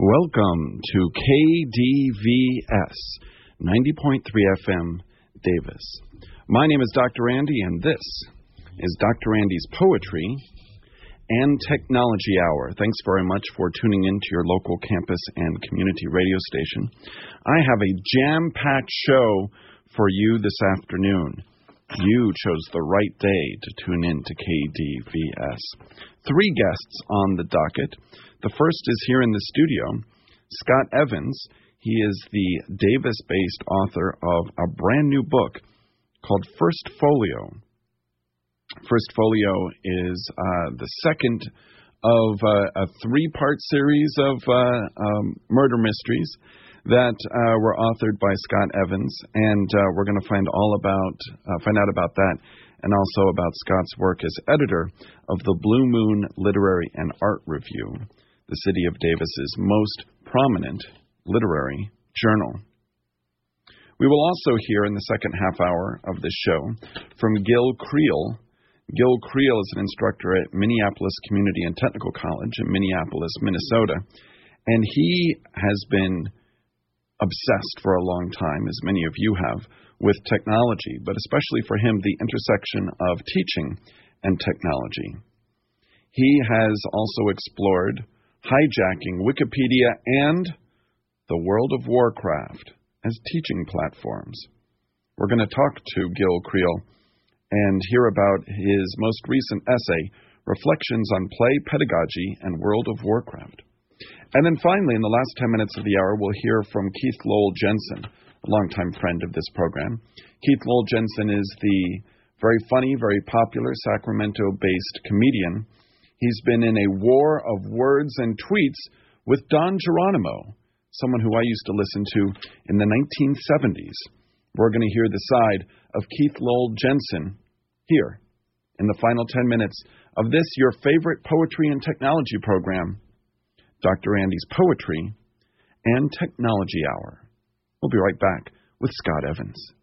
Welcome to KDVS 90.3 FM Davis. My name is Dr. Andy, and this is Dr. Andy's Poetry and Technology Hour. Thanks very much for tuning in to your local campus and community radio station. I have a jam-packed show for you this afternoon. You chose the right day to tune in to KDVS. 3 guests on the docket. The first is here in the studio, Scott Evans. He is the Davis-based author of a brand new book called First Folio. First Folio is the second of a 3-part series of murder mysteries that were authored by Scott Evans, and we're going to find out about that, and also about Scott's work as editor of the Blue Moon Literary and Art Review, the City of Davis's most prominent literary journal. We will also hear in the second half hour of this show from Gil Creel. Gil Creel is an instructor at Minneapolis Community and Technical College in Minneapolis, Minnesota, and he has been obsessed for a long time, as many of you have, with technology, but especially for him, the intersection of teaching and technology. He has also explored hijacking Wikipedia and the World of Warcraft as teaching platforms. We're going to talk to Gil Creel and hear about his most recent essay, Reflections on Play, Pedagogy, and World of Warcraft. And then finally, in the last 10 minutes of the hour, we'll hear from Keith Lowell Jensen, a longtime friend of this program. Keith Lowell Jensen is the very funny, very popular Sacramento-based comedian. He's been in a war of words and tweets with Don Geronimo, someone who I used to listen to in the 1970s. We're going to hear the side of Keith Lowell Jensen here in the final 10 minutes of this, your favorite poetry and technology program, Dr. Andy's Poetry and Technology Hour. We'll be right back with Scott Evans.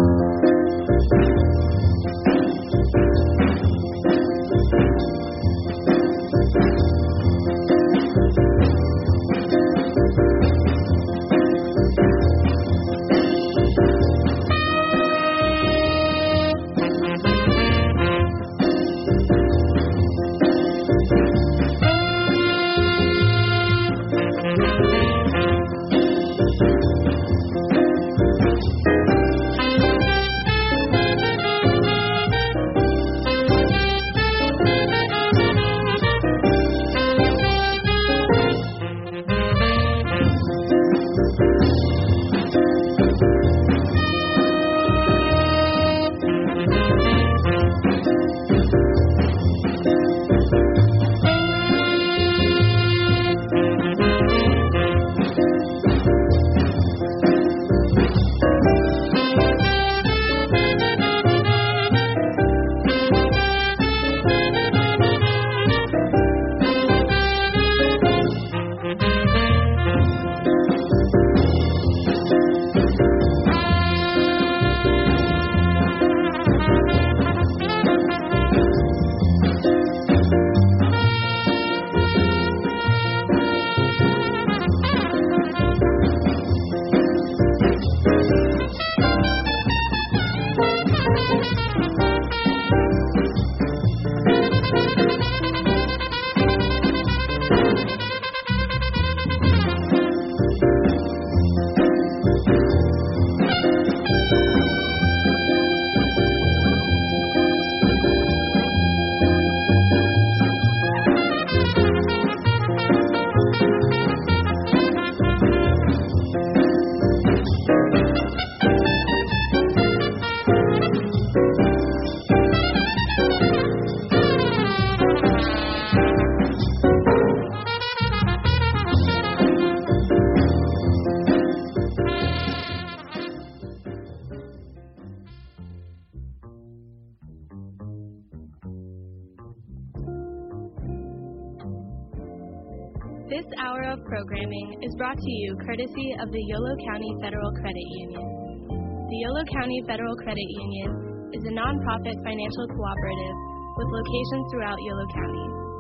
This hour of programming is brought to you courtesy of the Yolo County Federal Credit Union. The Yolo County Federal Credit Union is a nonprofit financial cooperative with locations throughout Yolo County.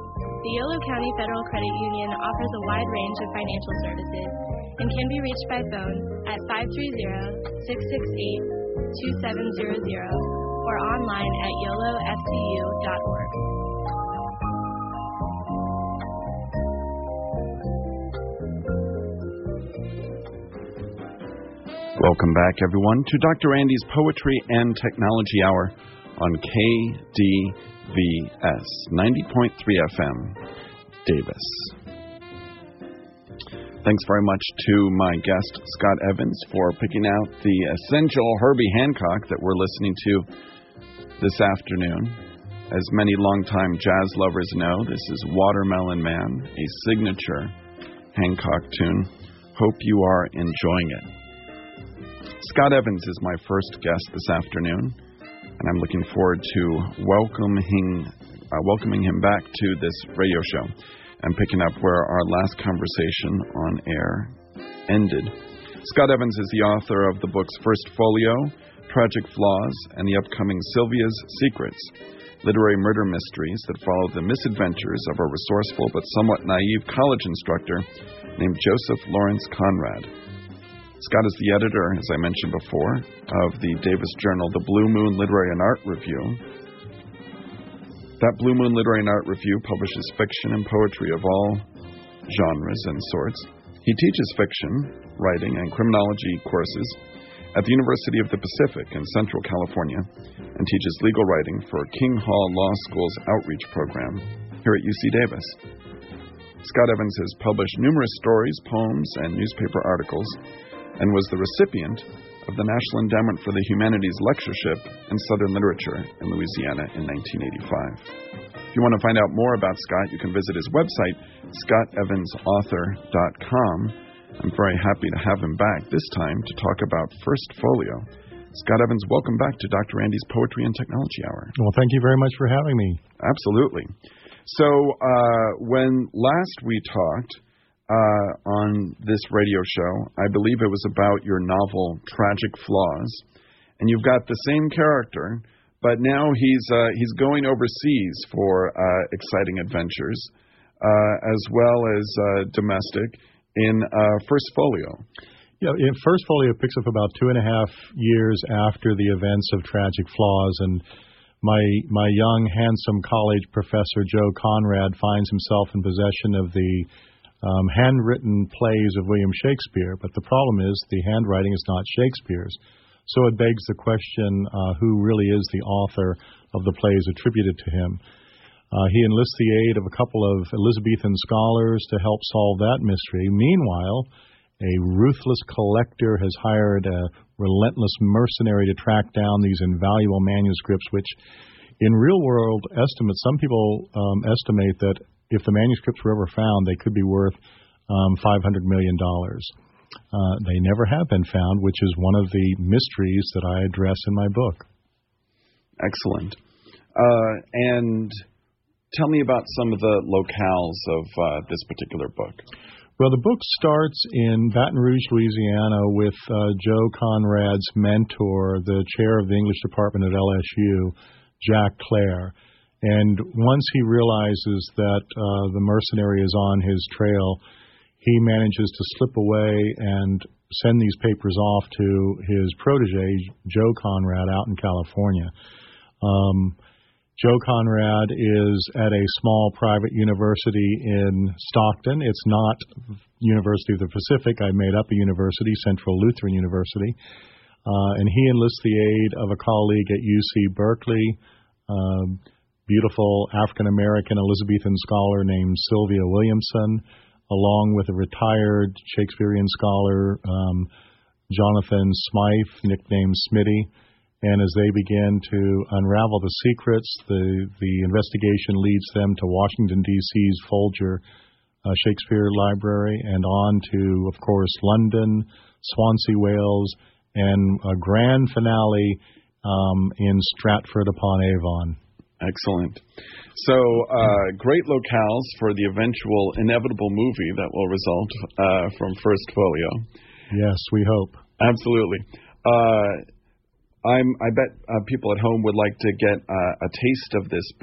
The Yolo County Federal Credit Union offers a wide range of financial services and can be reached by phone at 530-668-2700 or online at yolofcu.org. Welcome back, everyone, to Dr. Andy's Poetry and Technology Hour on KDVS 90.3 FM, Davis. Thanks very much to my guest, Scott Evans, for picking out the essential Herbie Hancock that we're listening to this afternoon. As many longtime jazz lovers know, this is Watermelon Man, a signature Hancock tune. Hope you are enjoying it. Scott Evans is my first guest this afternoon, and I'm looking forward to welcoming him back to this radio show and picking up where our last conversation on air ended. Scott Evans is the author of the books First Folio, Tragic Flaws, and the upcoming Sylvia's Secrets, literary murder mysteries that follow the misadventures of a resourceful but somewhat naive college instructor named Joseph Lawrence Conrad. Scott is the editor, as I mentioned before, of the Davis Journal, The Blue Moon Literary and Art Review. That Blue Moon Literary and Art Review publishes fiction and poetry of all genres and sorts. He teaches fiction, writing, and criminology courses at the University of the Pacific in Central California and teaches legal writing for King Hall Law School's outreach program here at UC Davis. Scott Evans has published numerous stories, poems, and newspaper articles, and was the recipient of the National Endowment for the Humanities Lectureship in Southern Literature in Louisiana in 1985. If you want to find out more about Scott, you can visit his website, scottevansauthor.com. I'm very happy to have him back, this time to talk about First Folio. Scott Evans, welcome back to Dr. Andy's Poetry and Technology Hour. Well, thank you very much for having me. Absolutely. So when last we talked, on this radio show, I believe it was about your novel Tragic Flaws, and you've got the same character, but now he's going overseas for exciting adventures, as well as domestic in First Folio. Yeah, First Folio picks up about 2.5 years after the events of Tragic Flaws, and my young, handsome college professor Joe Conrad finds himself in possession of the handwritten plays of William Shakespeare, but the problem is the handwriting is not Shakespeare's. So it begs the question, who really is the author of the plays attributed to him? He enlists the aid of a couple of Elizabethan scholars to help solve that mystery. Meanwhile, a ruthless collector has hired a relentless mercenary to track down these invaluable manuscripts, which in real-world estimates, some people estimate that if the manuscripts were ever found, they could be worth $500 million. They never have been found, which is one of the mysteries that I address in my book. Excellent. And tell me about some of the locales of this particular book. Well, the book starts in Baton Rouge, Louisiana, with Joe Conrad's mentor, the chair of the English department at LSU, Jack Clare. And once he realizes that the mercenary is on his trail, he manages to slip away and send these papers off to his protege, Joe Conrad, out in California. Joe Conrad is at a small private university in Stockton. It's not University of the Pacific. I made up a university, Central Lutheran University. And he enlists the aid of a colleague at UC Berkeley, beautiful African-American Elizabethan scholar named Sylvia Williamson, along with a retired Shakespearean scholar, Jonathan Smythe, nicknamed Smitty. And as they begin to unravel the secrets, the investigation leads them to Washington, D.C.'s Folger Shakespeare Library and on to, of course, London, Swansea, Wales, and a grand finale in Stratford-upon-Avon. Excellent. So, great locales for the eventual inevitable movie that will result from First Folio. Yes, we hope. Absolutely. I bet people at home would like to get a taste of this book.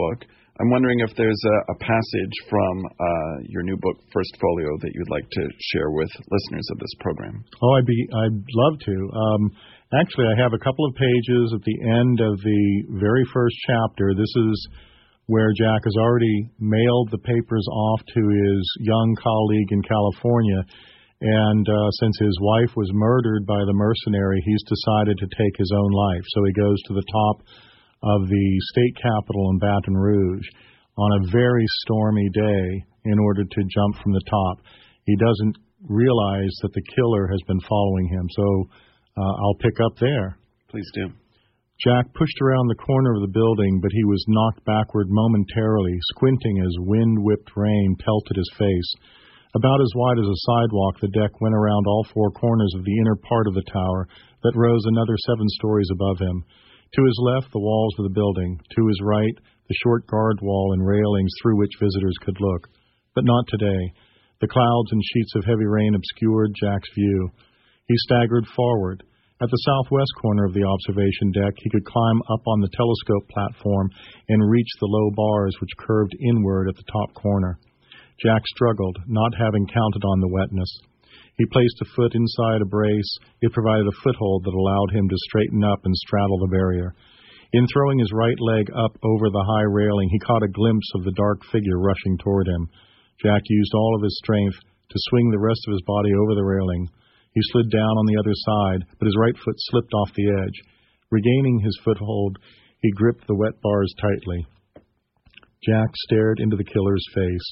I'm wondering if there's a passage from your new book, First Folio, that you'd like to share with listeners of this program. Oh, I'd love to. Actually, I have a couple of pages at the end of the very first chapter. This is where Jack has already mailed the papers off to his young colleague in California. And since his wife was murdered by the mercenary, he's decided to take his own life. So he goes to the top of the state capitol in Baton Rouge on a very stormy day in order to jump from the top. He doesn't realize that the killer has been following him. So I'll pick up there. Please do. Jack pushed around the corner of the building, but he was knocked backward momentarily, squinting as wind-whipped rain pelted his face. About as wide as a sidewalk, the deck went around all four corners of the inner part of the tower that rose another 7 stories above him. To his left, the walls of the building. To his right, the short guard wall and railings through which visitors could look. But not today. The clouds and sheets of heavy rain obscured Jack's view. He staggered forward. At the southwest corner of the observation deck, he could climb up on the telescope platform and reach the low bars which curved inward at the top corner. Jack struggled, not having counted on the wetness. He placed a foot inside a brace. It provided a foothold that allowed him to straighten up and straddle the barrier. In throwing his right leg up over the high railing, he caught a glimpse of the dark figure rushing toward him. Jack used all of his strength to swing the rest of his body over the railing. He slid down on the other side, but his right foot slipped off the edge. Regaining his foothold, he gripped the wet bars tightly. Jack stared into the killer's face.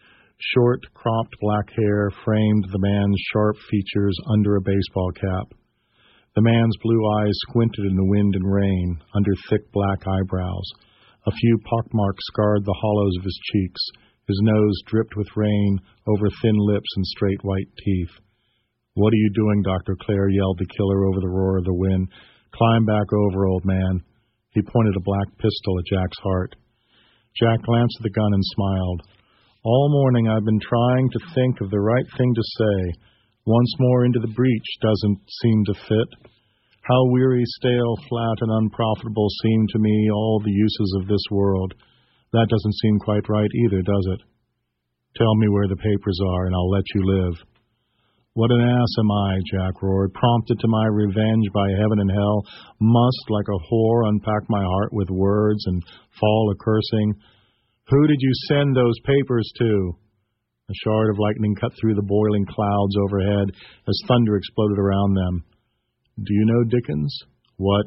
Short, cropped black hair framed the man's sharp features under a baseball cap. The man's blue eyes squinted in the wind and rain, under thick black eyebrows. A few pockmarks scarred the hollows of his cheeks. His nose dripped with rain over thin lips and straight white teeth. "What are you doing, Dr. Clare?" yelled the killer over the roar of the wind. "Climb back over, old man." He pointed a black pistol at Jack's heart. Jack glanced at the gun and smiled. "All morning I've been trying to think of the right thing to say. Once more into the breach doesn't seem to fit. How weary, stale, flat, and unprofitable seem to me all the uses of this world. That doesn't seem quite right either, does it? Tell me where the papers are, and I'll let you live." "What an ass am I," Jack roared, "prompted to my revenge by heaven and hell, must, like a whore, unpack my heart with words and fall a-cursing. Who did you send those papers to?" A shard of lightning cut through the boiling clouds overhead as thunder exploded around them. "Do you know Dickens?" "What?"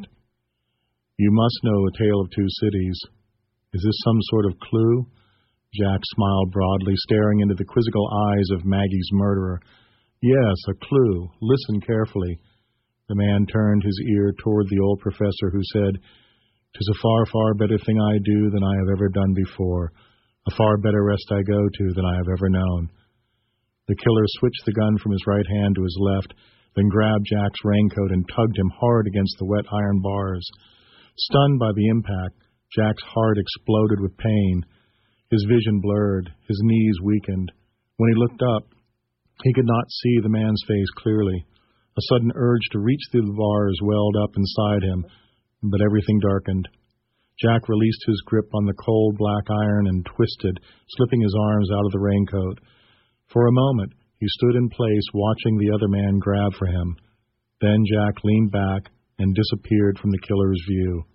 "You must know A Tale of Two Cities. Is this some sort of clue?" Jack smiled broadly, staring into the quizzical eyes of Maggie's murderer. "Yes, a clue. Listen carefully." The man turned his ear toward the old professor, who said, "'Tis a far, far better thing I do than I have ever done before. A far better rest I go to than I have ever known." The killer switched the gun from his right hand to his left, then grabbed Jack's raincoat and tugged him hard against the wet iron bars. Stunned by the impact, Jack's heart exploded with pain. His vision blurred, his knees weakened. When he looked up, he could not see the man's face clearly. A sudden urge to reach through the bars welled up inside him, but everything darkened. Jack released his grip on the cold black iron and twisted, slipping his arms out of the raincoat. For a moment, he stood in place, watching the other man grab for him. Then Jack leaned back and disappeared from the killer's view.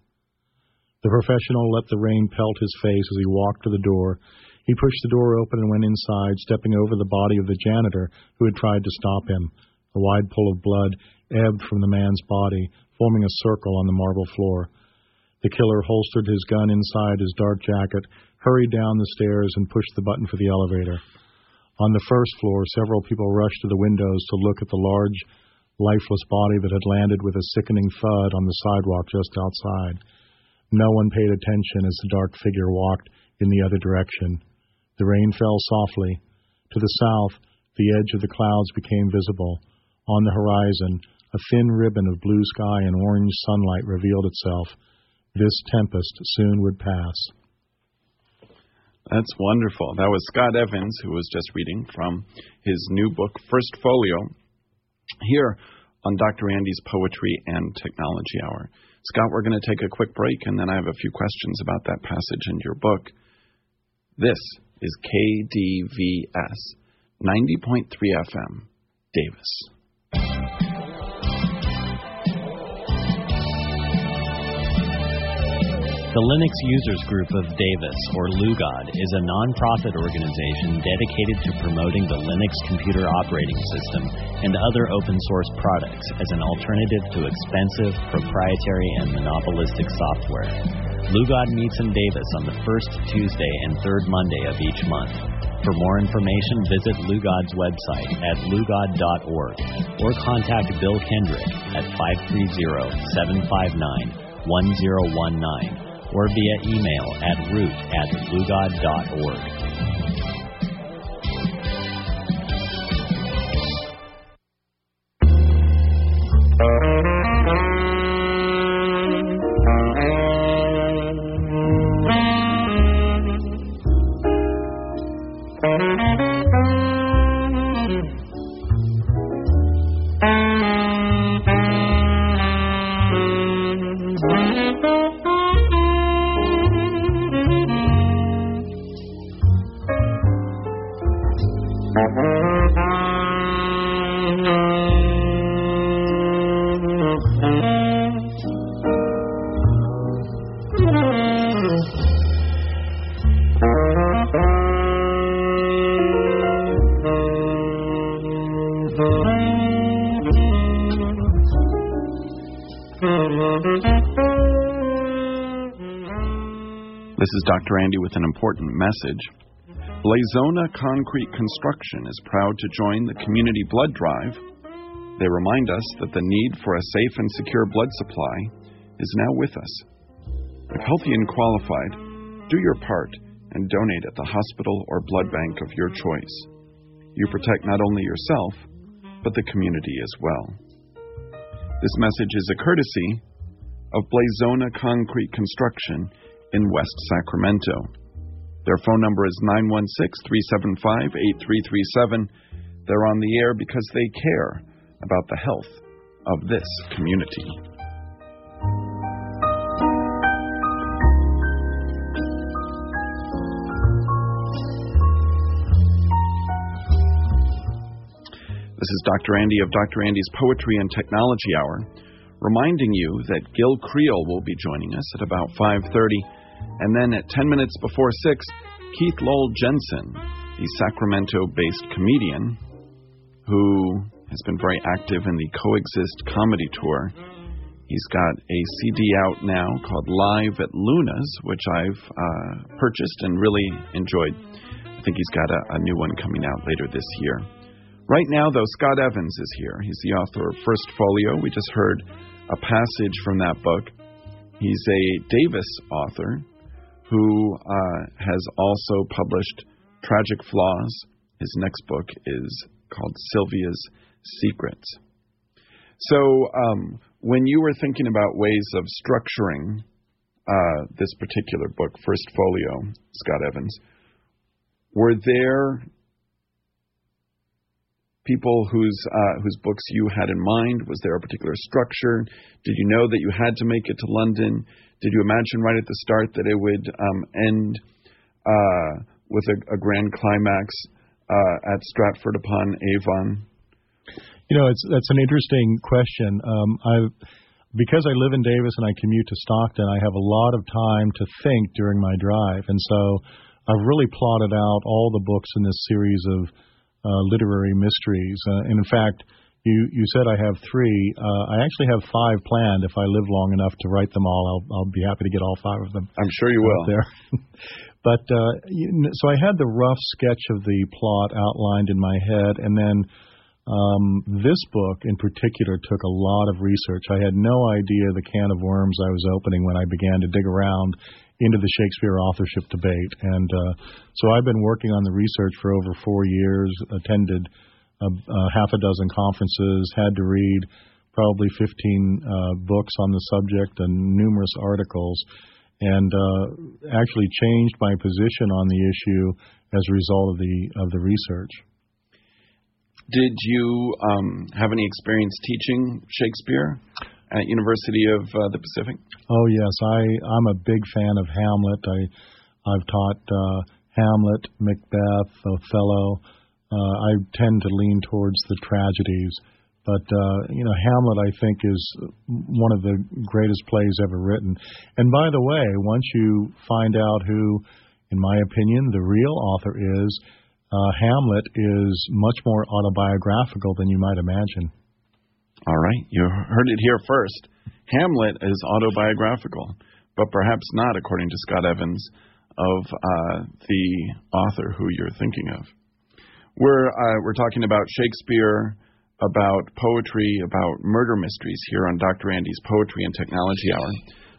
The professional let the rain pelt his face as he walked to the door. He pushed the door open and went inside, stepping over the body of the janitor who had tried to stop him. A wide pool of blood ebbed from the man's body, forming a circle on the marble floor. The killer holstered his gun inside his dark jacket, hurried down the stairs, and pushed the button for the elevator. On the first floor, several people rushed to the windows to look at the large, lifeless body that had landed with a sickening thud on the sidewalk just outside. No one paid attention as the dark figure walked in the other direction. The rain fell softly. To the south, the edge of the clouds became visible. On the horizon, a thin ribbon of blue sky and orange sunlight revealed itself. This tempest soon would pass. That's wonderful. That was Scott Evans, who was just reading from his new book, First Folio, here on Dr. Andy's Poetry and Technology Hour. Scott, we're going to take a quick break, and then I have a few questions about that passage in your book. This is KDVS 90.3 FM, Davis. The Linux Users Group of Davis, or LUGOD, is a non-profit organization dedicated to promoting the Linux computer operating system and other open-source products as an alternative to expensive, proprietary, and monopolistic software. LUGOD meets in Davis on the first Tuesday and third Monday of each month. For more information, visit LUGOD's website at lugod.org or contact Bill Kendrick at 530-759-1019. or via email at root@lugod.org. This is Dr. Andy with an important message. Blazona Concrete Construction is proud to join the Community Blood Drive. They remind us that the need for a safe and secure blood supply is now with us. If healthy and qualified, do your part and donate at the hospital or blood bank of your choice. You protect not only yourself, but the community as well. This message is a courtesy of Blazona Concrete Construction in West Sacramento. Their phone number is 916-375-8337. They're on the air because they care about the health of this community. This is Dr. Andy of Dr. Andy's Poetry and Technology Hour, reminding you that Gil Creel will be joining us at about 5:30, and then at 10 minutes before 6, Keith Lowell Jensen, the Sacramento-based comedian who has been very active in the Coexist comedy tour. He's got a CD out now called Live at Luna's, which I've purchased and really enjoyed. I think he's got a new one coming out later this year. Right now, though, Scott Evans is here. He's the author of First Folio. We just heard a passage from that book. He's a Davis author who has also published Tragic Flaws. His next book is called Sylvia's Secrets. So when you were thinking about ways of structuring this particular book, First Folio, Scott Evans, were there people whose books you had in mind? Was there a particular structure? Did you know that you had to make it to London? Did you imagine right at the start that it would end with a grand climax at Stratford-upon-Avon? You know, that's an interesting question. Because I live in Davis and I commute to Stockton, I have a lot of time to think during my drive, and so I've really plotted out all the books in this series of literary mysteries. And in fact, you said I have 3. I actually have 5 planned. If I live long enough to write them all, I'll be happy to get all 5 of them. I'm sure you will. There. But so I had the rough sketch of the plot outlined in my head, and then this book in particular took a lot of research. I had no idea the can of worms I was opening when I began to dig around into the Shakespeare authorship debate. And so I've been working on the research for over 4 years, attended half a dozen conferences, had to read probably 15 books on the subject and numerous articles, and actually changed my position on the issue as a result of the research. Did you have any experience teaching Shakespeare at University of the Pacific? Oh yes, I'm a big fan of Hamlet. I've taught Hamlet, Macbeth, Othello. I tend to lean towards the tragedies. But, Hamlet, I think, is one of the greatest plays ever written. And by the way, once you find out who, in my opinion, the real author is, Hamlet is much more autobiographical than you might imagine. All right. You heard it here first. Hamlet is autobiographical, but perhaps not, according to Scott Evans, of the author who you're thinking of. We're talking about Shakespeare, about poetry, about murder mysteries here on Dr. Andy's Poetry and Technology Hour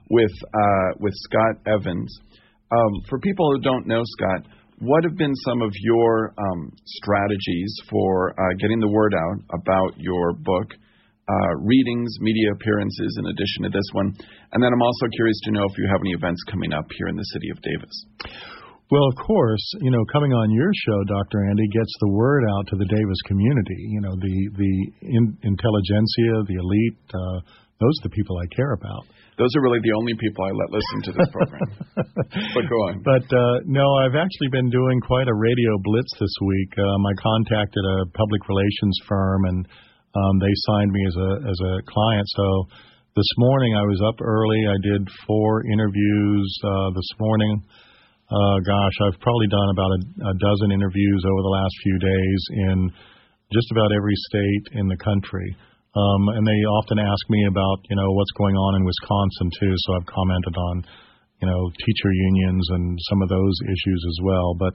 with Scott Evans. For people who don't know Scott, what have been some of your strategies for getting the word out about your book, readings, media appearances in addition to this one? And then I'm also curious to know if you have any events coming up here in the city of Davis. Well, of course, coming on your show, Dr. Andy, gets the word out to the Davis community. The intelligentsia, the elite, those are the people I care about. Those are really the only people I let listen to this program. But go on. But, no, I've actually been doing quite a radio blitz this week. I contacted a public relations firm, and they signed me as a client. So this morning I was up early. I did 4 interviews this morning. I've probably done about a dozen interviews over the last few days in just about every state in the country. And they often ask me about, what's going on in Wisconsin, too. So I've commented on, teacher unions and some of those issues as well. But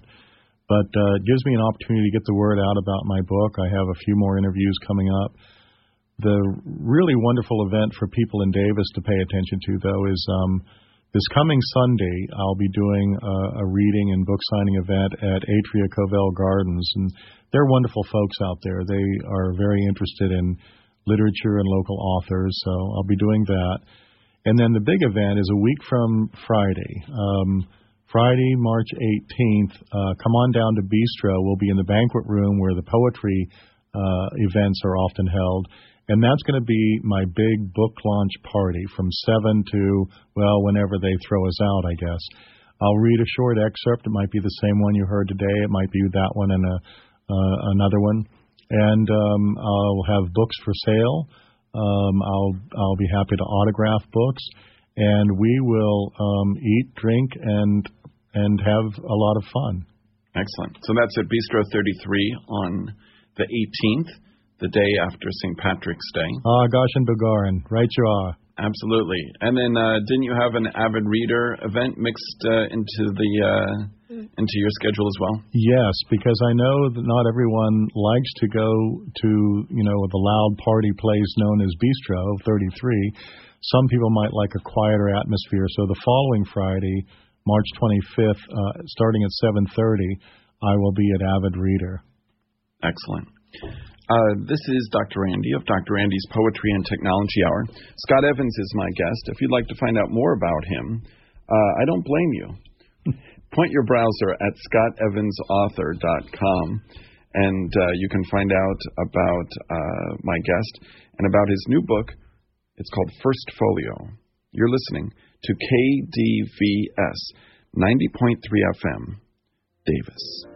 it gives me an opportunity to get the word out about my book. I have a few more interviews coming up. The really wonderful event for people in Davis to pay attention to, though, is this coming Sunday, I'll be doing a reading and book signing event at Atria Covell Gardens. And they're wonderful folks out there. They are very interested in literature and local authors, so I'll be doing that. And then the big event is a week from Friday. Friday, March 18th, come on down to Bistro. We'll be in the banquet room where the poetry events are often held. And that's going to be my big book launch party from 7 to, whenever they throw us out, I guess. I'll read a short excerpt. It might be the same one you heard today. It might be that one and another one. And I'll have books for sale. I'll be happy to autograph books. And we will eat, drink, and have a lot of fun. Excellent. So that's at Bistro 33 on the 18th. The day after St. Patrick's Day. Gosh and Begarin, right you are. Absolutely. And then didn't you have an avid reader event mixed into your schedule as well? Yes, because I know that not everyone likes to go to, the loud party place known as Bistro 33. Some people might like a quieter atmosphere. So the following Friday, March 25th, starting at 7:30, I will be at Avid Reader. Excellent. This is Dr. Andy of Dr. Andy's Poetry and Technology Hour. Scott Evans is my guest. If you'd like to find out more about him, I don't blame you. Point your browser at scottevansauthor.com, and you can find out about my guest and about his new book. It's called First Folio. You're listening to KDVS 90.3 FM, Davis.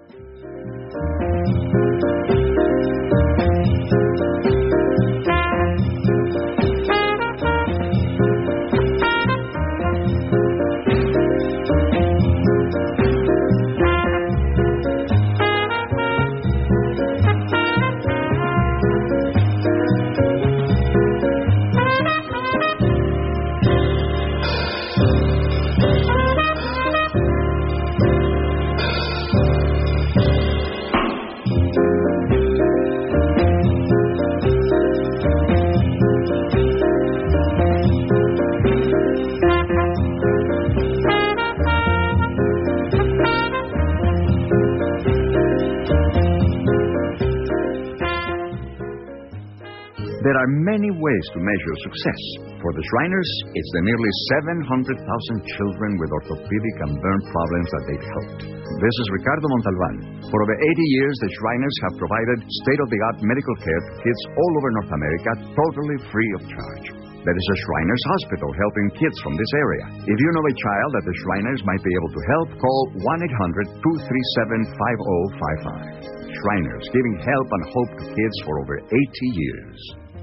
There are many ways to measure success. For the Shriners, it's the nearly 700,000 children with orthopedic and burn problems that they've helped. This is Ricardo Montalban. For over 80 years, the Shriners have provided state-of-the-art medical care to kids all over North America, totally free of charge. There is a Shriners Hospital helping kids from this area. If you know a child that the Shriners might be able to help, call 1-800-237-5055. Shriners, giving help and hope to kids for over 80 years.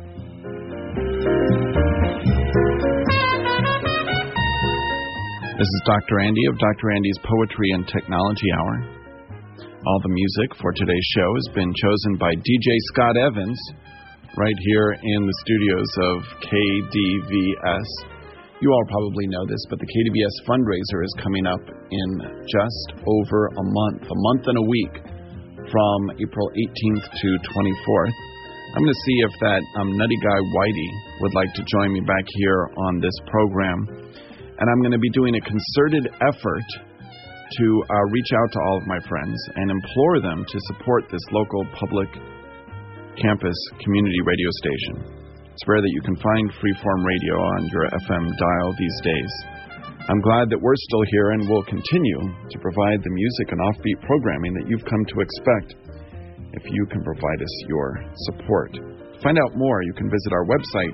This is Dr. Andy of Dr. Andy's Poetry and Technology Hour. All the music for today's show has been chosen by DJ Scott Evans right here in the studios of KDVS. You all probably know this, but the KDVS fundraiser is coming up in just over a month and a week, from April 18th to 24th. I'm going to see if that nutty guy Whitey would like to join me back here on this program. And I'm going to be doing a concerted effort to reach out to all of my friends and implore them to support this local public campus community radio station. It's rare that you can find freeform radio on your FM dial these days. I'm glad that we're still here and will continue to provide the music and offbeat programming that you've come to expect if you can provide us your support. To find out more, you can visit our website,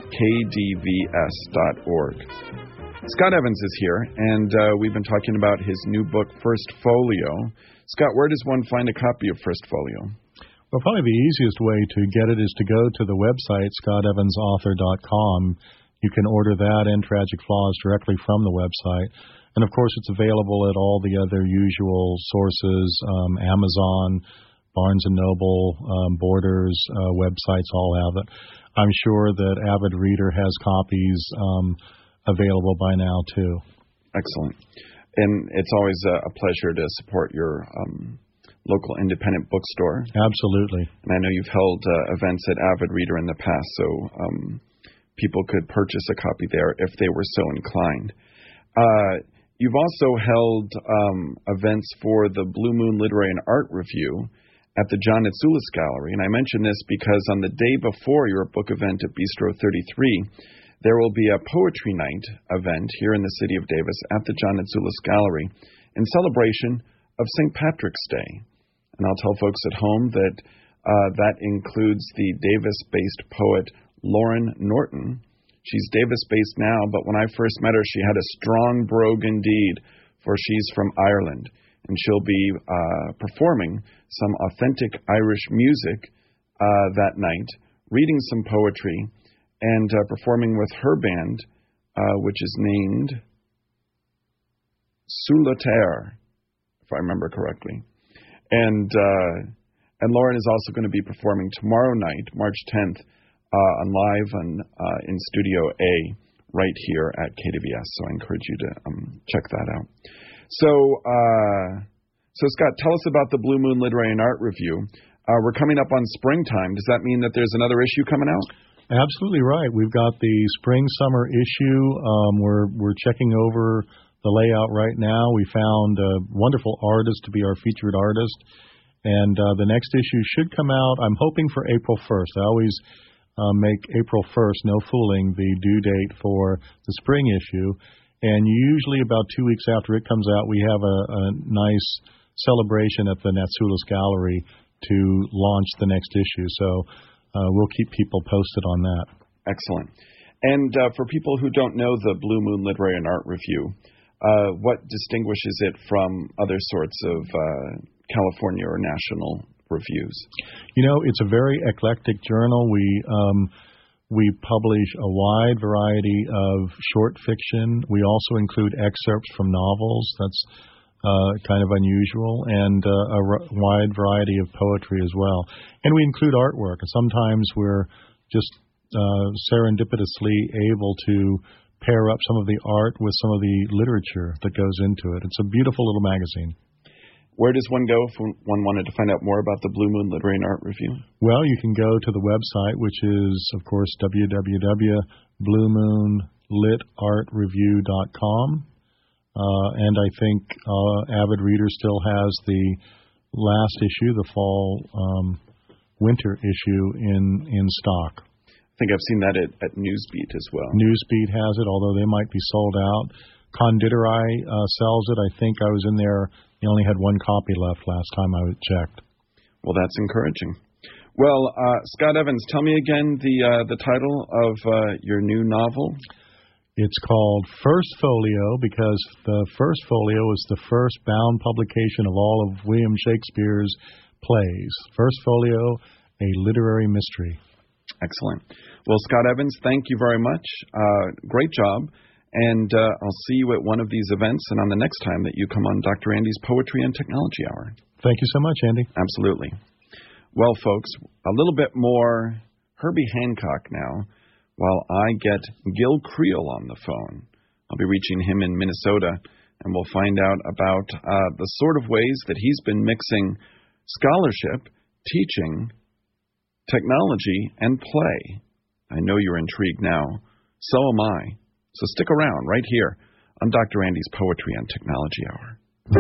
kdvs.org. Scott Evans is here, and we've been talking about his new book, First Folio. Scott, where does one find a copy of First Folio? Well, probably the easiest way to get it is to go to the website, scottevansauthor.com. You can order that and Tragic Flaws directly from the website. And, of course, it's available at all the other usual sources, Amazon, Barnes & Noble, Borders, websites all have it. I'm sure that Avid Reader has copies available by now, too. Excellent. And it's always a pleasure to support your local independent bookstore. Absolutely. And I know you've held events at Avid Reader in the past, so people could purchase a copy there if they were so inclined. You've also held events for the Blue Moon Literary and Art Review at the John Atsoulis Gallery. And I mention this because on the day before your book event at Bistro 33, there will be a poetry night event here in the city of Davis at the John Atsoulis Gallery in celebration of St. Patrick's Day. And I'll tell folks at home that that includes the Davis-based poet Lauren Norton. She's Davis-based now, but when I first met her, she had a strong brogue indeed, for she's from Ireland. And she'll be performing some authentic Irish music that night, reading some poetry, and performing with her band, which is named Soulater, if I remember correctly. And Lauren is also going to be performing tomorrow night, March 10th, on live in Studio A right here at KDVS. So I encourage you to check that out. So Scott, tell us about the Blue Moon Literary and Art Review. We're coming up on springtime. Does that mean that there's another issue coming out? Absolutely right. We've got the spring-summer issue. We're checking over the layout right now. We found a wonderful artist to be our featured artist, and the next issue should come out, I'm hoping, for April 1st. I always make April 1st, no fooling, the due date for the spring issue, and usually about 2 weeks after it comes out, we have a nice celebration at the Atsoulis Gallery to launch the next issue. So we'll keep people posted on that. Excellent. And for people who don't know the Blue Moon Literary and Art Review, what distinguishes it from other sorts of California or national reviews? You know, it's a very eclectic journal. We publish a wide variety of short fiction. We also include excerpts from novels. That's kind of unusual, and a wide variety of poetry as well. And we include artwork. Sometimes we're just serendipitously able to pair up some of the art with some of the literature that goes into it. It's a beautiful little magazine. Where does one go if one wanted to find out more about the Blue Moon Literary and Art Review? Well, you can go to the website, which is, of course, www.bluemoonlitartreview.com. And I think Avid Reader still has the last issue, the fall-winter issue, in stock. I think I've seen that at Newsbeat as well. Newsbeat has it, although they might be sold out. Conditeri sells it. I think I was in there. They only had one copy left last time I checked. Well, that's encouraging. Well, Scott Evans, tell me again the title of your new novel. It's called First Folio because the First Folio is the first bound publication of all of William Shakespeare's plays. First Folio, a literary mystery. Excellent. Well, Scott Evans, thank you very much. Great job. And I'll see you at one of these events and on the next time that you come on Dr. Andy's Poetry and Technology Hour. Thank you so much, Andy. Absolutely. Well, folks, a little bit more Herbie Hancock now while I get Gil Creel on the phone. I'll be reaching him in Minnesota, and we'll find out about the sort of ways that he's been mixing scholarship, teaching, technology, and play. I know you're intrigued now. So am I. So stick around right here on Dr. Andy's Poetry and Technology Hour.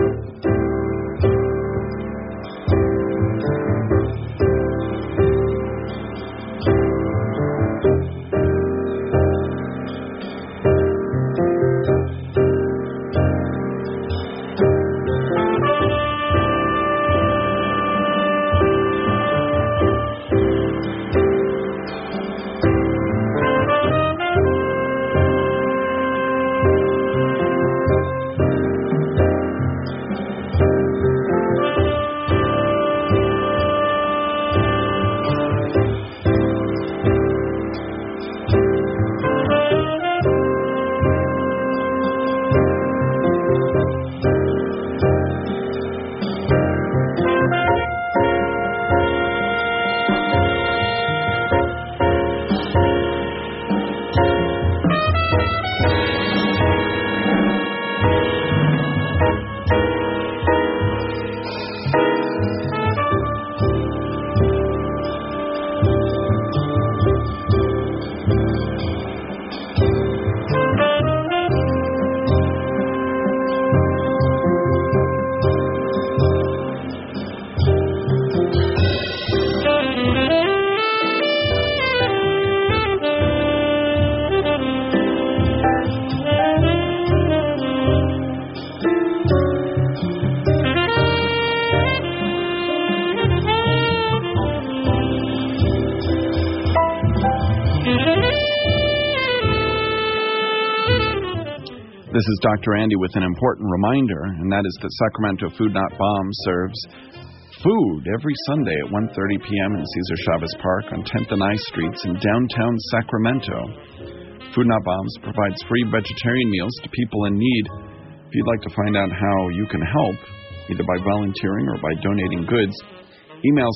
This is Dr. Andy with an important reminder, and that is that Sacramento Food Not Bomb serves food every Sunday at 1:30 p.m. in Cesar Chavez Park on 10th and I Streets in downtown Sacramento. Food Not Bombs provides free vegetarian meals to people in need. If you'd like to find out how you can help, either by volunteering or by donating goods, email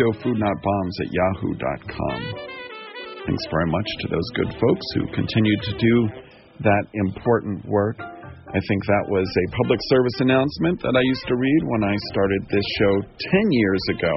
sactofoodnotbombs@yahoo.com. Thanks very much to those good folks who continue to do that important work. I think that was a public service announcement that I used to read when I started this show 10 years ago.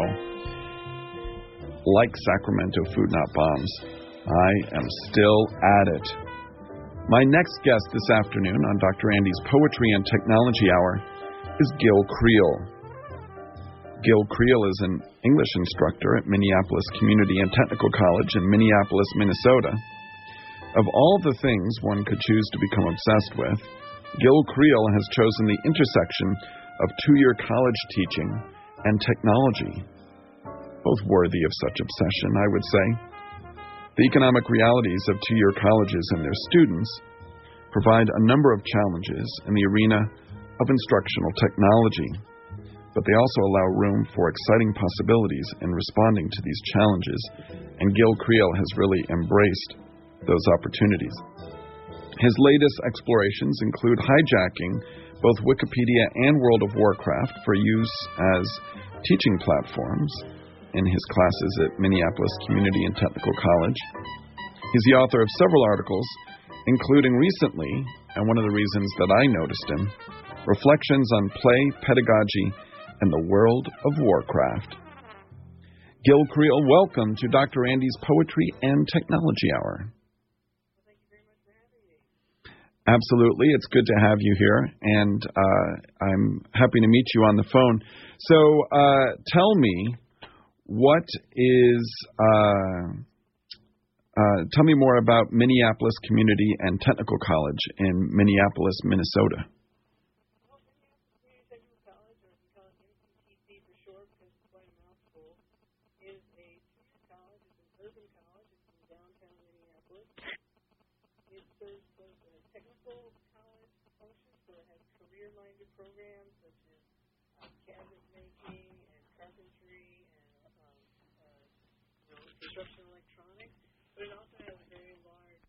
Like Sacramento Food Not Bombs, I am still at it. My next guest this afternoon on Dr. Andy's Poetry and Technology Hour is Gil Creel. Gil Creel is an English instructor at Minneapolis Community and Technical College in Minneapolis, Minnesota. Of all the things one could choose to become obsessed with, Gil Creel has chosen the intersection of two-year college teaching and technology, both worthy of such obsession, I would say. The economic realities of two-year colleges and their students provide a number of challenges in the arena of instructional technology, but they also allow room for exciting possibilities in responding to these challenges, and Gil Creel has really embraced those opportunities. His latest explorations include hijacking both Wikipedia and World of Warcraft for use as teaching platforms in his classes at Minneapolis Community and Technical College. He's the author of several articles, including recently, and one of the reasons that I noticed him, Reflections on Play, Pedagogy, and the World of Warcraft. Gil Creel, welcome to Dr. Andy's Poetry and Technology Hour. Absolutely. It's good to have you here, and I'm happy to meet you on the phone. So tell me, tell me more about Minneapolis Community and Technical College in Minneapolis, Minnesota. Well, Minneapolis Community Technical College, or we call it MCTC for short because it's quite a mouthful, is a Lincoln College. It's in downtown Minneapolis. It serves both a technical college function, so it has career-minded programs such as cabinet making and carpentry and construction electronics, but it also has a very large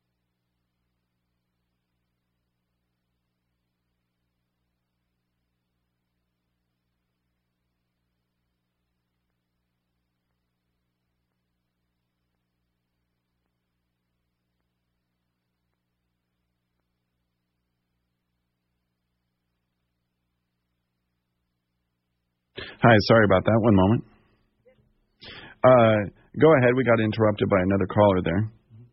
Hi, sorry about that. One moment. Go ahead. We got interrupted by another caller there.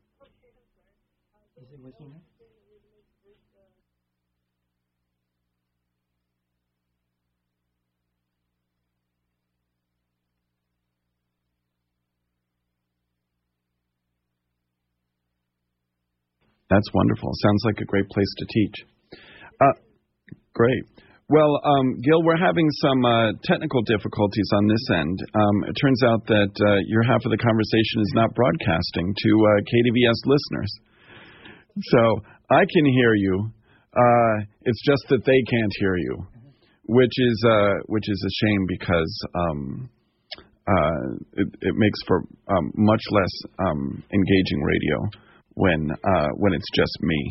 That's wonderful. Sounds like a great place to teach. Great. Well, Gil, we're having some technical difficulties on this end. It turns out that your half of the conversation is not broadcasting to KDVS listeners. So I can hear you. It's just that they can't hear you, which is a shame because it makes for much less engaging radio when it's just me.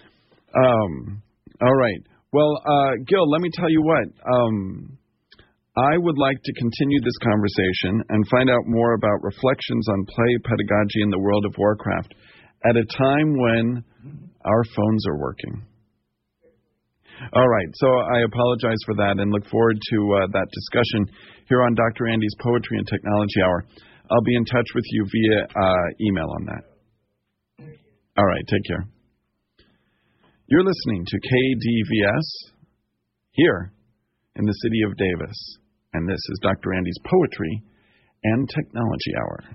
All right. Well, Gil, let me tell you what. I would like to continue this conversation and find out more about reflections on play pedagogy in the world of Warcraft at a time when our phones are working. All right, so I apologize for that and look forward to that discussion here on Dr. Andy's Poetry and Technology Hour. I'll be in touch with you via email on that. All right, take care. You're listening to KDVS here in the city of Davis, and this is Dr. Andy's Poetry and Technology Hour.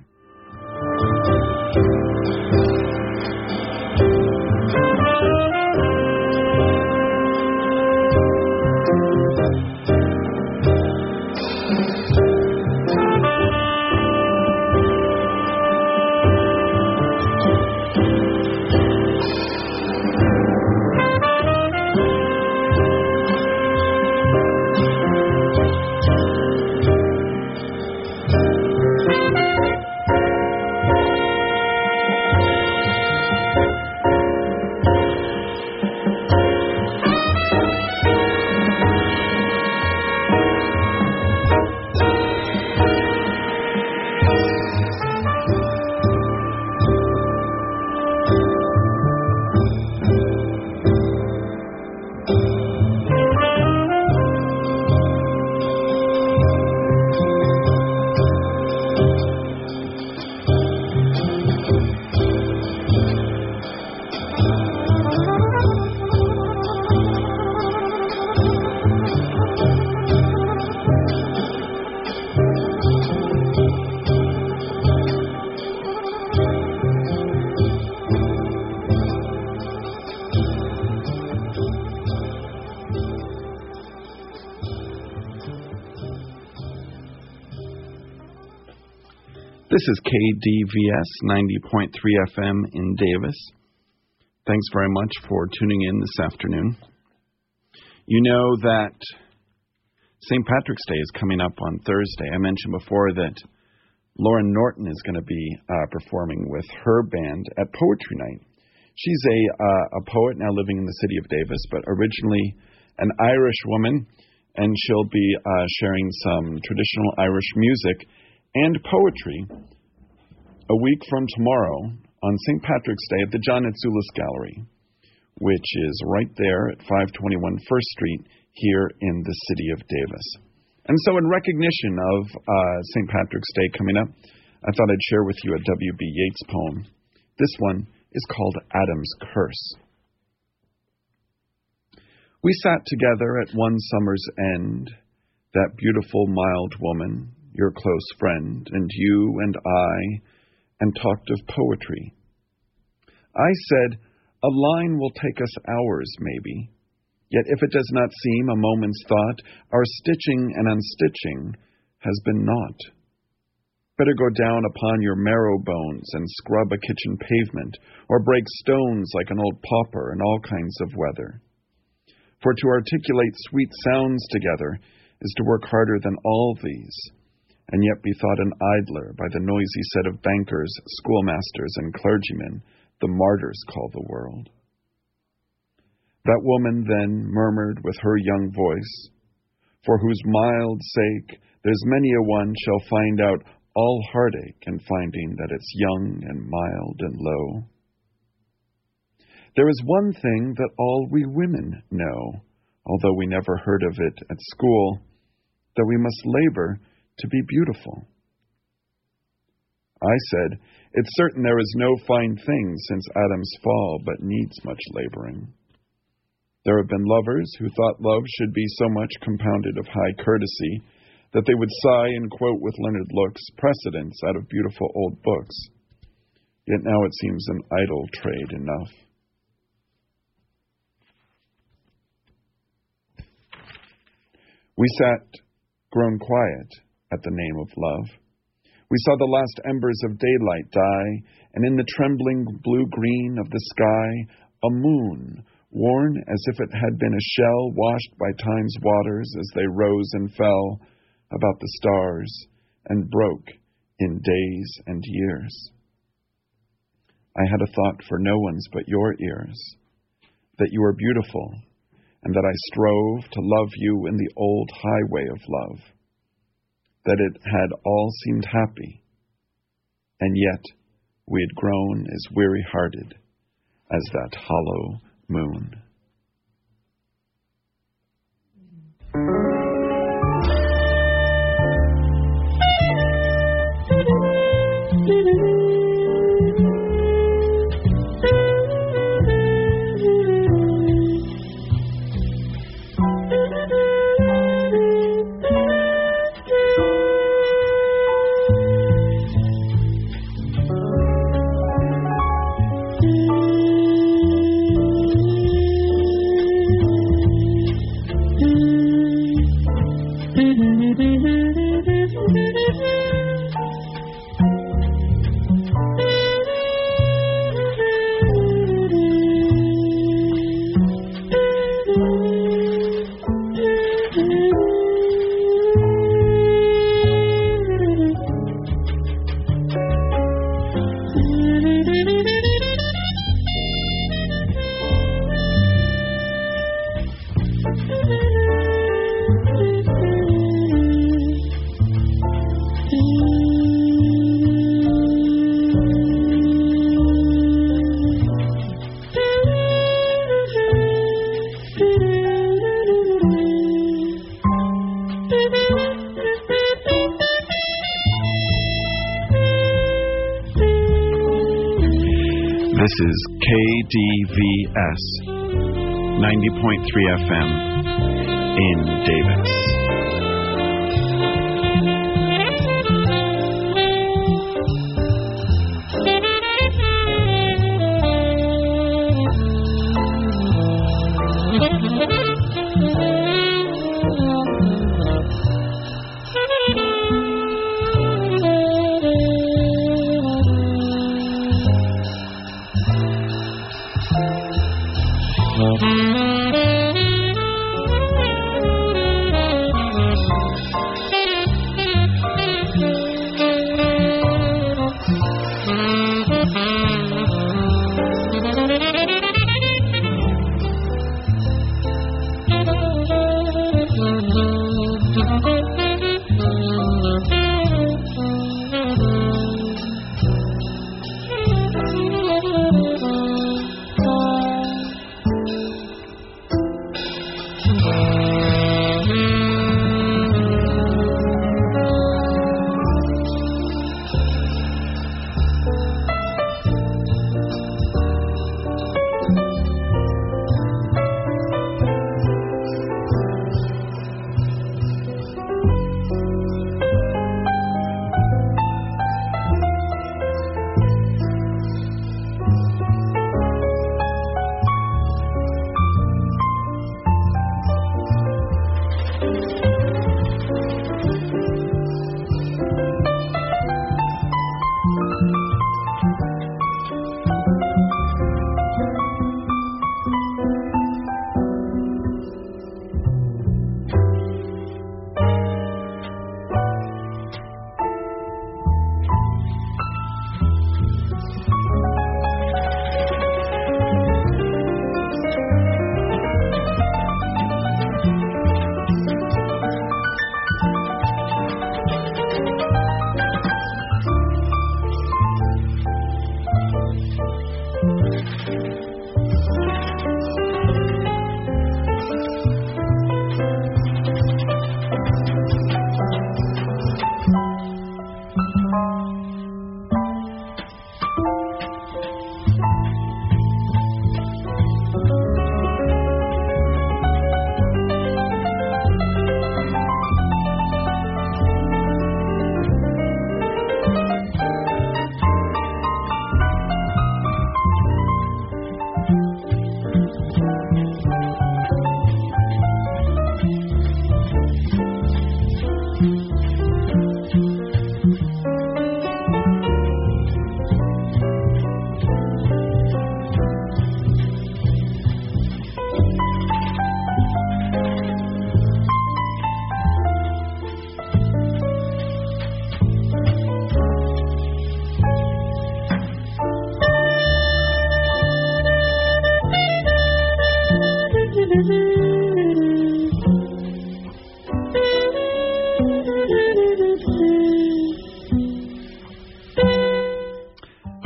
This is KDVS 90.3 FM in Davis. Thanks very much for tuning in this afternoon. You know that St. Patrick's Day is coming up on Thursday. I mentioned before that Lauren Norton is going to be performing with her band at Poetry Night. She's a poet now living in the city of Davis, but originally an Irish woman, and she'll be sharing some traditional Irish music and poetry a week from tomorrow on St. Patrick's Day at the John Atzoulis Gallery, which is right there at 521 First Street here in the city of Davis. And so in recognition of St. Patrick's Day coming up, I thought I'd share with you a W.B. Yeats poem. This one is called Adam's Curse. We sat together at one summer's end, that beautiful, mild woman, your close friend, and you and I, and talked of poetry. I said, a line will take us hours, maybe. Yet if it does not seem a moment's thought, our stitching and unstitching has been naught. Better go down upon your marrow bones and scrub a kitchen pavement, or break stones like an old pauper in all kinds of weather. For to articulate sweet sounds together is to work harder than all these, and yet be thought an idler by the noisy set of bankers, schoolmasters, and clergymen the martyrs call the world. That woman then murmured with her young voice, for whose mild sake there's many a one shall find out all heartache in finding that it's young and mild and low. There is one thing that all we women know, although we never heard of it at school, that we must labor to be beautiful. I said, it's certain there is no fine thing since Adam's fall, but needs much laboring. There have been lovers who thought love should be so much compounded of high courtesy that they would sigh and quote with learned looks precedents out of beautiful old books. Yet now it seems an idle trade enough. We sat, grown quiet, at the name of love. We saw the last embers of daylight die, and in the trembling blue-green of the sky, a moon, worn as if it had been a shell washed by time's waters as they rose and fell about the stars and broke in days and years. I had a thought for no one's but your ears, that you are beautiful, and that I strove to love you in the old highway of love, that it had all seemed happy, and yet we had grown as weary-hearted as that hollow moon. This is KDVS 90.3 FM in Davis.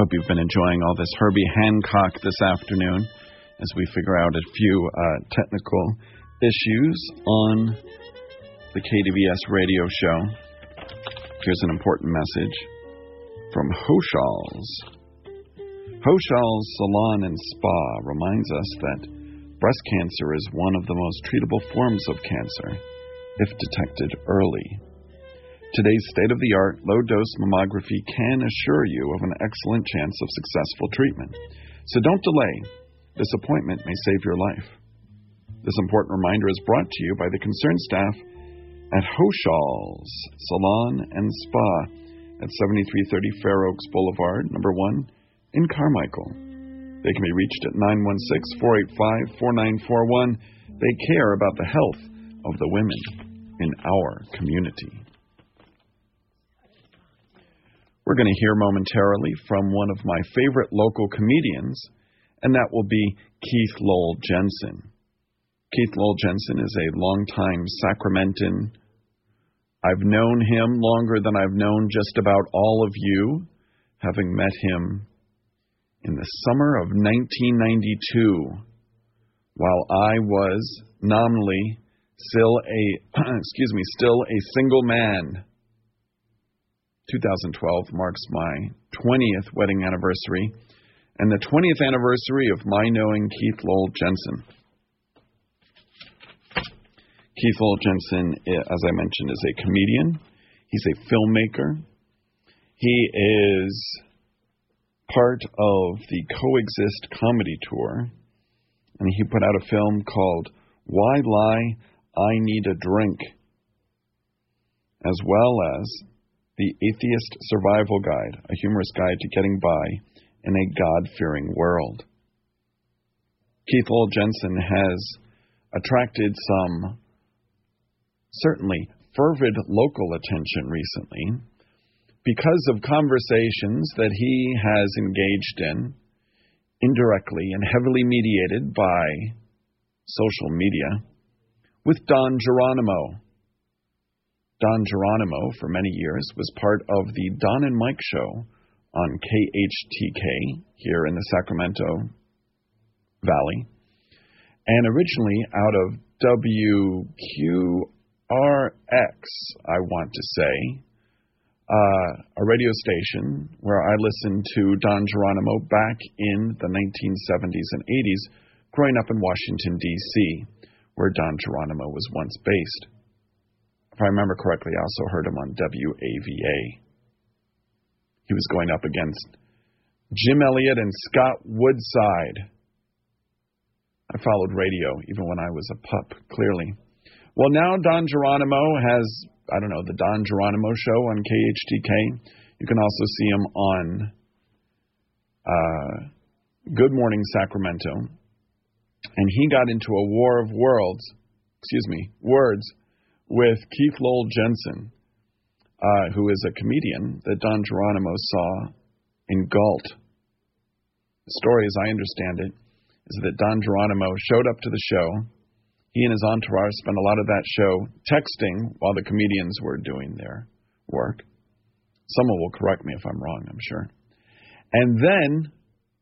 Hope you've been enjoying all this Herbie Hancock this afternoon as we figure out a few technical issues on the KDVS radio show. Here's an important message from Hoshal's. Hoshal's Salon and Spa reminds us that breast cancer is one of the most treatable forms of cancer if detected early. Today's state-of-the-art low-dose mammography can assure you of an excellent chance of successful treatment. So don't delay. This appointment may save your life. This important reminder is brought to you by the concerned staff at Hoshal's Salon and Spa at 7330 Fair Oaks Boulevard, number 1, in Carmichael. They can be reached at 916-485-4941. They care about the health of the women in our community. We're going to hear momentarily from one of my favorite local comedians, and that will be Keith Lowell Jensen. Keith Lowell Jensen is a longtime Sacramentan. I've known him longer than I've known just about all of you, having met him in the summer of 1992, while I was nominally still a single man. 2012 marks my 20th wedding anniversary and the 20th anniversary of my knowing Keith Lowell Jensen. Keith Lowell Jensen, as I mentioned, is a comedian. He's a filmmaker. He is part of the Coexist comedy tour, and he put out a film called Why Lie? I Need a Drink, as well as The Atheist Survival Guide, a humorous guide to getting by in a God-fearing world. Keith Lowell Jensen has attracted some certainly fervid local attention recently because of conversations that he has engaged in indirectly and heavily mediated by social media with Don Geronimo. Don Geronimo, for many years, was part of the Don and Mike show on KHTK here in the Sacramento Valley, and originally out of WQRX, I want to say, a radio station where I listened to Don Geronimo back in the 1970s and 80s, growing up in Washington, D.C., where Don Geronimo was once based. If I remember correctly, I also heard him on WAVA. He was going up against Jim Elliott and Scott Woodside. I followed radio even when I was a pup, clearly. Well, now Don Geronimo has, the Don Geronimo show on KHTK. You can also see him on Good Morning Sacramento. And he got into a war of words with Keith Lowell Jensen, who is a comedian that Don Geronimo saw in Galt. The story, as I understand it, is that Don Geronimo showed up to the show. He and his entourage spent a lot of that show texting while the comedians were doing their work. Someone will correct me if I'm wrong, I'm sure. And then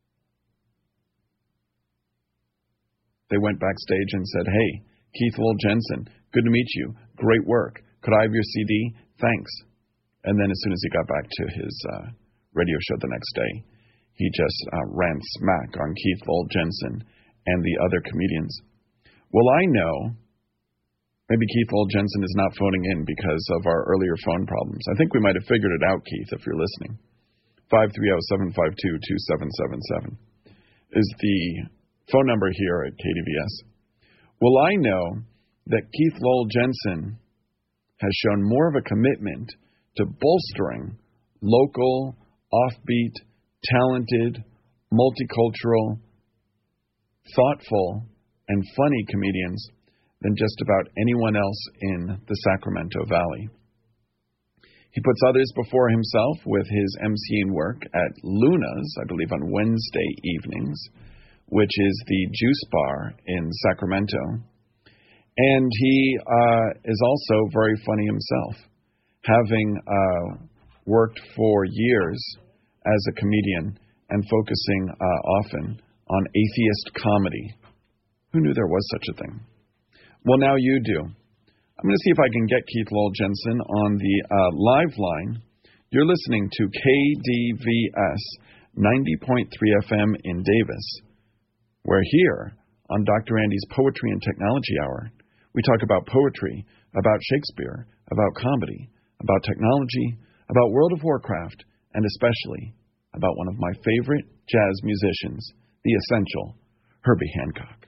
they went backstage and said, "Hey, Keith Lowell Jensen, good to meet you. Great work. Could I have your CD? Thanks." And then as soon as he got back to his radio show the next day, he just ran smack on Keith Lowell Jensen and the other comedians. Well, I know maybe Keith Lowell Jensen is not phoning in because of our earlier phone problems. I think we might have figured it out, Keith, if you're listening. 530-752-2777 is the phone number here at KDVS. Well, I know that Keith Lowell Jensen has shown more of a commitment to bolstering local, offbeat, talented, multicultural, thoughtful, and funny comedians than just about anyone else in the Sacramento Valley. He puts others before himself with his emceeing work at Luna's, I believe on Wednesday evenings, which is the juice bar in Sacramento. And he is also very funny himself, having worked for years as a comedian and focusing often on atheist comedy. Who knew there was such a thing? Well, now you do. I'm going to see if I can get Keith Lowell Jensen on the live line. You're listening to KDVS 90.3 FM in Davis. We're here on Dr. Andy's Poetry and Technology Hour. We talk about poetry, about Shakespeare, about comedy, about technology, about World of Warcraft, and especially about one of my favorite jazz musicians, the essential Herbie Hancock.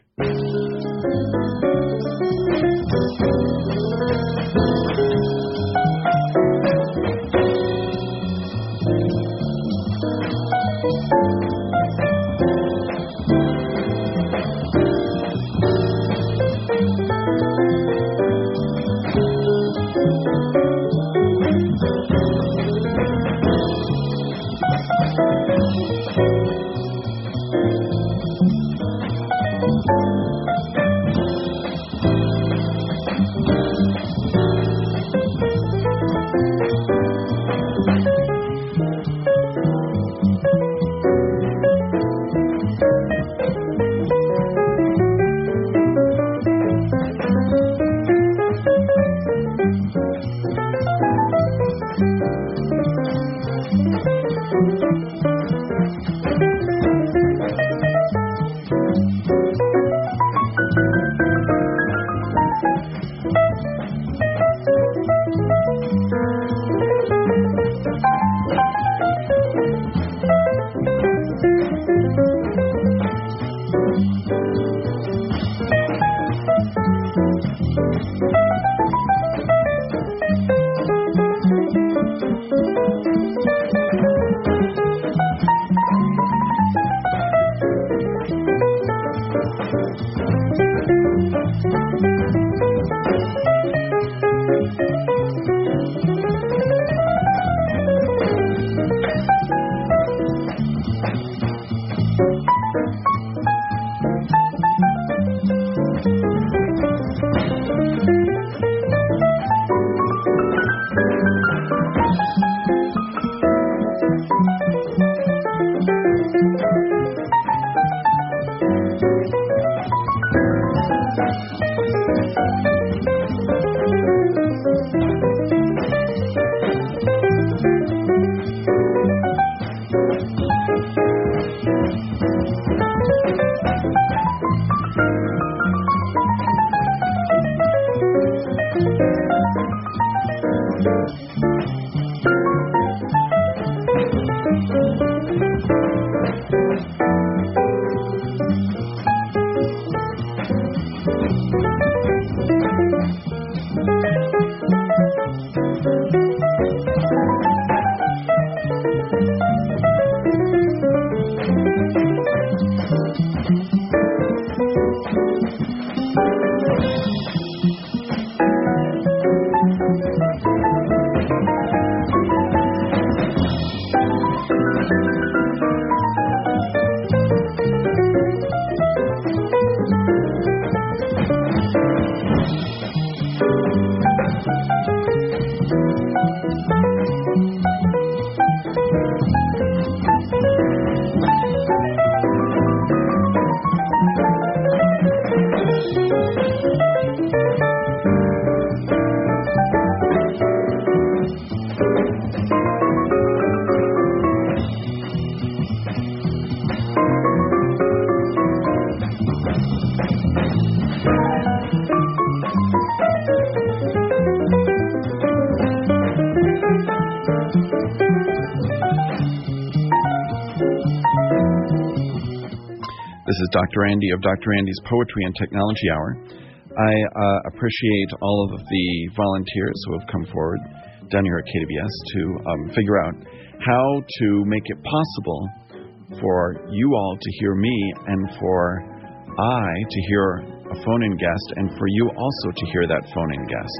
This is Dr. Andy of Dr. Andy's Poetry and Technology Hour. I appreciate all of the volunteers who have come forward down here at KDVS to figure out how to make it possible for you all to hear me and for I to hear a phone-in guest and for you also to hear that phone-in guest.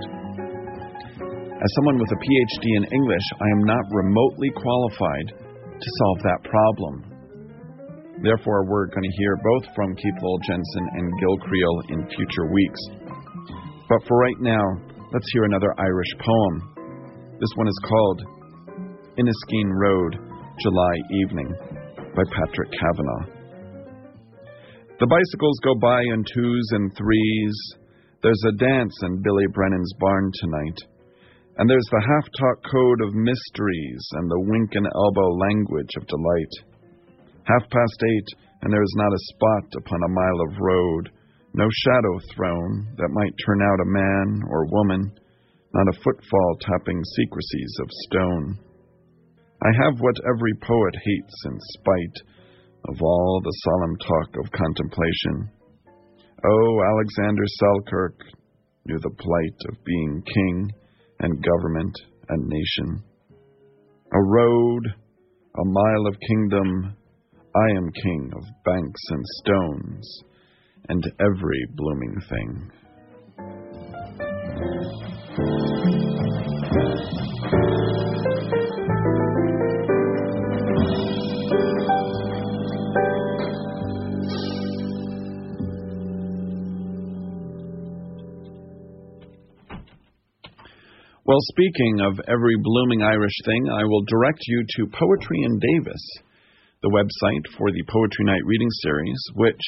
As someone with a PhD in English, I am not remotely qualified to solve that problem. Therefore, we're going to hear both from Keith Lowell Jensen and Gil Creel in future weeks. But for right now, let's hear another Irish poem. This one is called Inniskeen Road, July Evening. by Patrick Kavanagh. The bicycles go by in 2s and 3s. There's a dance in Billy Brennan's barn tonight. And there's the half-talk code of mysteries and the wink-and-elbow language of delight. 8:30, and there is not a spot upon a mile of road, no shadow thrown that might turn out a man or woman, not a footfall tapping secrecies of stone. I have what every poet hates in spite of all the solemn talk of contemplation. Oh, Alexander Selkirk knew the plight of being king and government and nation. A road, a mile of kingdom, I am king of banks and stones, and every blooming thing. Well, speaking of every blooming Irish thing, I will direct you to Poetry in Davis, the website for the Poetry Night Reading Series, which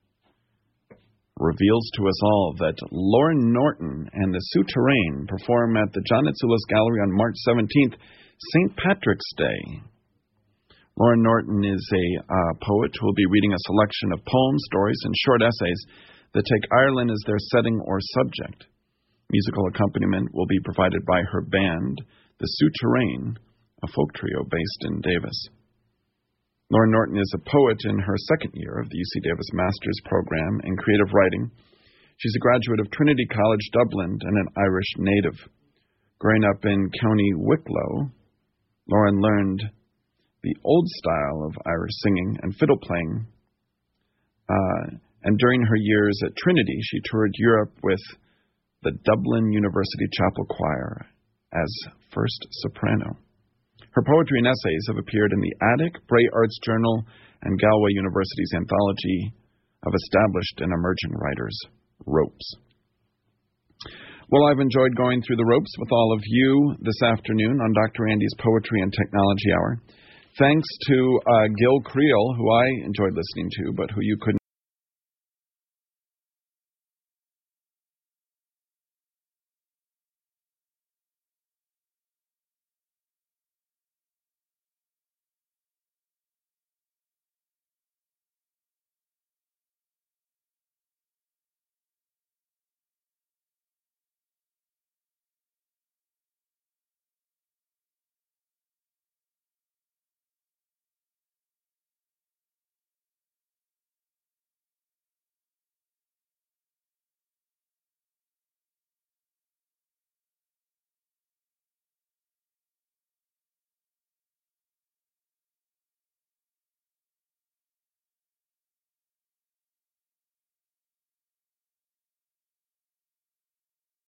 reveals to us all that Lauren Norton and the Souterrain perform at the John Atsoulas Gallery on March 17th, St. Patrick's Day. Lauren Norton is a poet who will be reading a selection of poems, stories, and short essays that take Ireland as their setting or subject. Musical accompaniment will be provided by her band, the Souterrain, a folk trio based in Davis. Lauren Norton is a poet in her second year of the UC Davis Master's Program in Creative Writing. She's a graduate of Trinity College, Dublin, and an Irish native. Growing up in County Wicklow, Lauren learned the old style of Irish singing and fiddle playing. And during her years at Trinity, she toured Europe with the Dublin University Chapel Choir as first soprano. Her poetry and essays have appeared in the Attic, Bray Arts Journal, and Galway University's anthology of established and emerging writers, Ropes. Well, I've enjoyed going through the ropes with all of you this afternoon on Dr. Andy's Poetry and Technology Hour. Thanks to Gil Creel, who I enjoyed listening to, but who you couldn't